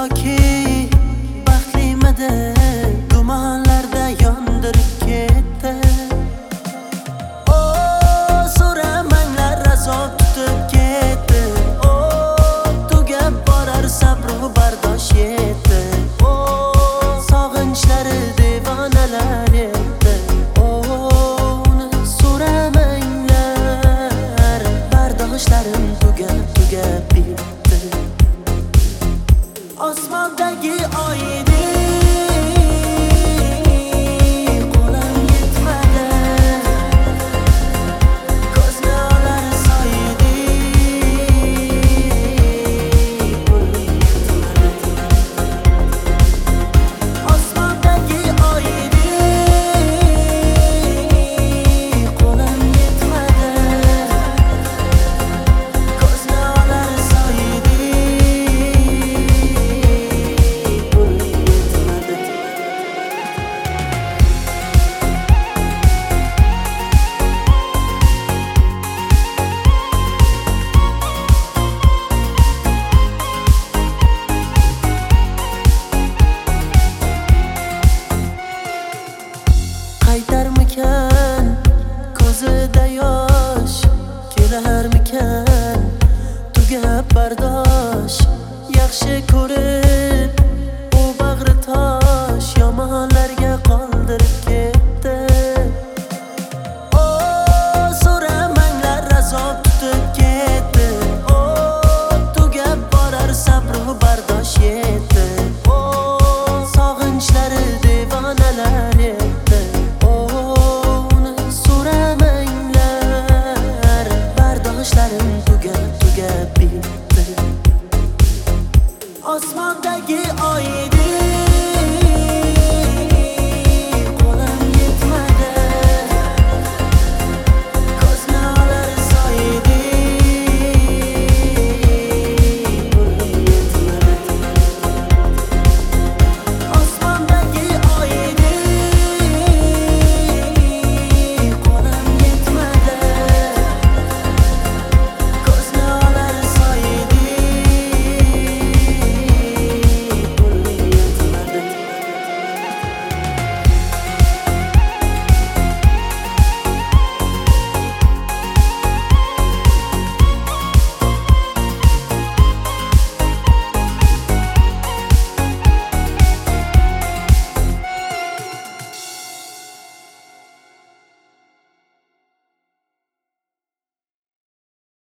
yoki baxtlimidi, gumonlarda yondirib ketdi. O so'ramanglar, azob tutib ketdi. O tugab borar sabru bardosh yetdi. O sog'inchlari devonalar etdi. O uni so'ramanglar, bardoshlarim tugab bitdi. Osmondagi oydek qo'lim yetmadi, ko'zni olar soyidek qo'lim yetmadi. Osmondagi oydek qo'lim yetmadi, ko'zni olar qaytarmikan ko'zida yosh, kelarmikan tugab bardosh. Yaxshi ko'rib u bag'ri tosh, yomonlarga qoldirib ketdi. O so'ramanglar, azob tutib ketdi. O tugab borar sabru bardosh yetdi. O sog'inchlari devonalar etdi. Tugab bitdi. Osmondagi oydek